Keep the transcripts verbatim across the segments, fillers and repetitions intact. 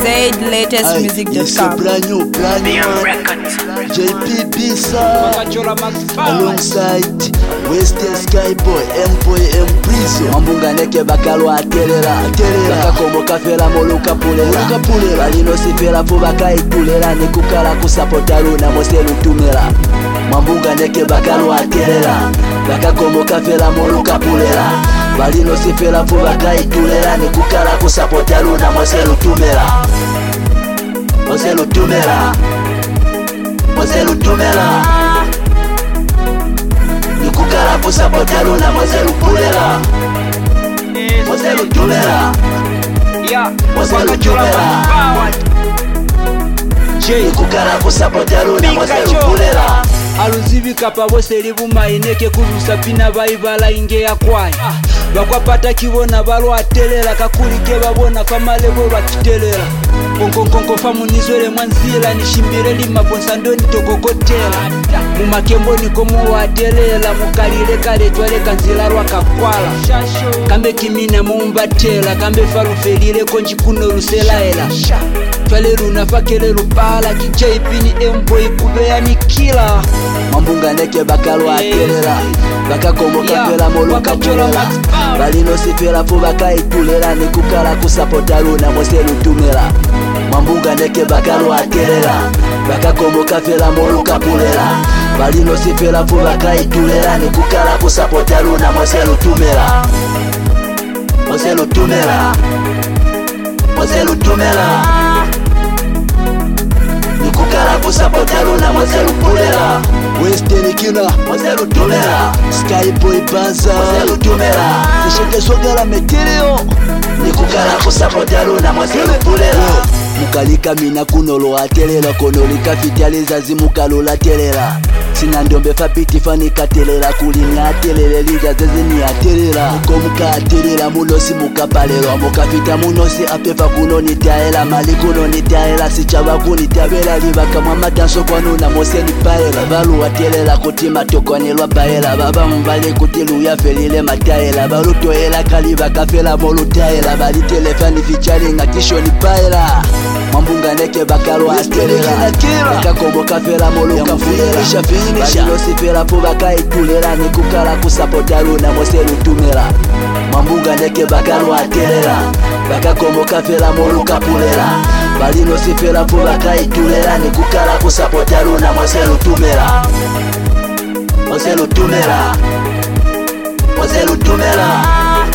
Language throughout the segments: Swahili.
Zaid latest music dot com. Brand new, brand new J P Bisa alongside Western Skyboy, M-Boy, M-Prizo Mambunga neke bakalwa atelera Bakakomo kafela moluka pulela Balino sifela fu bakaitulera Nikukala kusapota luna mose lutumela Mambunga neke bakalwa atelera Bakakomo kafela moluka pulela Balino sifela fu bakaitulera Nikukala kusapota luna mose lutumela Mose lutumela Mose lutumela Nikukala kusapota luna mose lupulela Mose lutumela Mose lutumela Nikukala kusapota luna mose lupulela Aluzibika pa bose libuma ineke kuzusa pina baibala inge ya kwai Bakwapata kibona balwa atelera kakulike babona famalebo bakitelera Konkonkonko famu nizwele mwanzila nishimbire lima ponsandoni tokokotela Mumakembo nikomu watelela mukalile kale twale kanzila rwa kakwala Kambe kimina muumbatela kambe farufelile konji kuno ruselaela Twale luna fakele lupala kijayipini M-Boy kubeya nikila Mambunga neke bakalwa atelera Bakakomo kafela moluka pulela Balino sifela fu bakaitulera Nikukala kusapota luna mose lutumela Mambunga neke bakalwa atelera Bakakomo kafela moluka pulela Balino sifela fu bakaitulera Nikukala kusapota luna mose lutumela Mose lutumela Mose lutumela Nikukala kusapota luna mose lupulela Western kina mose lutumela Skyboy Banza mose lutumela Sisheke swagala meteleo Nikukala kusapota luna mose lupulela Mukalika mina kunolo atelela Konolika fitializa zimukalola telela Sina ndombe fabiti fanika telela Kulinga atelele lija zezini atelela Muko muka atelela munosi muka palelwa Muka fita munosi apefa kuno nitaela Mali kuno nitaela Sichaba kunitabela Libaka mamatanso kwa nuna mose nipaela Balu atelela kutima tokwanelwa baela Baba mbale kutilu ya felile mataela Balu toela kaliba kafela molu taela Bali telefani ficharinga kisho nipaela Mambunga neke bakalwa atelela Bakakomo kafela moluka fulela Balino sifela fu bakaitulera Nikukala kusapota luna mose lutumela Mambunga neke bakalwa atelela Bakakomo kafela moluka pulela Balino sifela fu bakaitulera Nikukala kusapota luna mose lutumela Mose lutumela Mose lutumela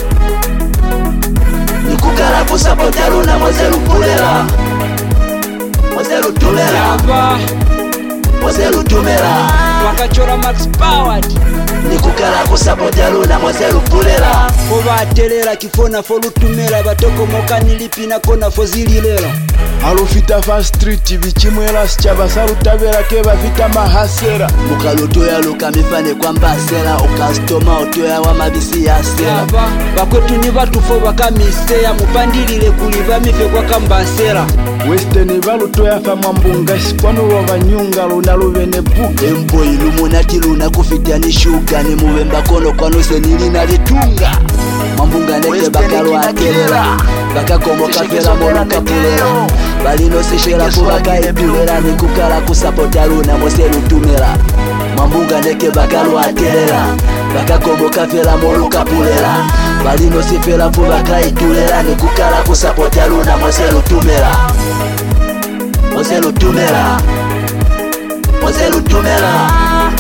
Nikukala kusapota luna mose lupulela Mose lutumela Mose lutumela Wakachora Max Powered Nikukala kusapota luna mose lupulela Koba atelera kifona fo lutumela Batoko moka nilipina kona fo zililela Alufita fa street bichimwela Sichaba salutabela keba vita mahasera Mukalutoya luka mifane kwa mbasela Ukastoma utoya wa mabisi ya sela Bakwetu ni batu fo baka miseya Mupandilile kuliva mife kwa kambasela Western balutoya fa Mambunga Sikwanu wa banyunga luna luvene buke M-Boy lumunati luna kufitia ni shuga Ni muwemba kono kwa nuse nilina litunga Mambunga neke bakalwa atelela Bakakomo kafela moluka pulela Balino sishela fu bakaitulera Nikukala kusapota luna mose lutumela Mambunga neke bakalwa atelela Bakakomo kafela moluka pulela Balino sifela fu bakaitulera Nikukala kusapota luna mose lutumela Mose lutumela Mose lutumela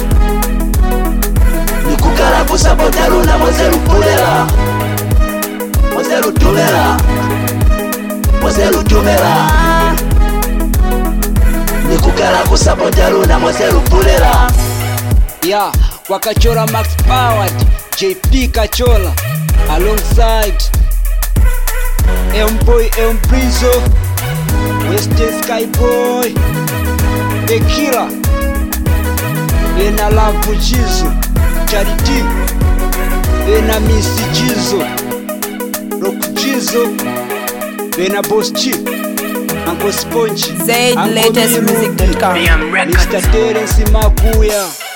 Nikukala kusapota luna mose lupulela Mose lutumela Mose lutumela Nikukala kusapota luna mose lupulela Yeah, wakachora Max Powered J P Kachola Alongside M-Boy, M-Prizo Western Skyboy Ekira Ena Love Jizo Charity Ena Missy Jizo Rock Jizo Ena Boss G Uncle Sponge Zaid latest music dot com. Mister Terence Makuya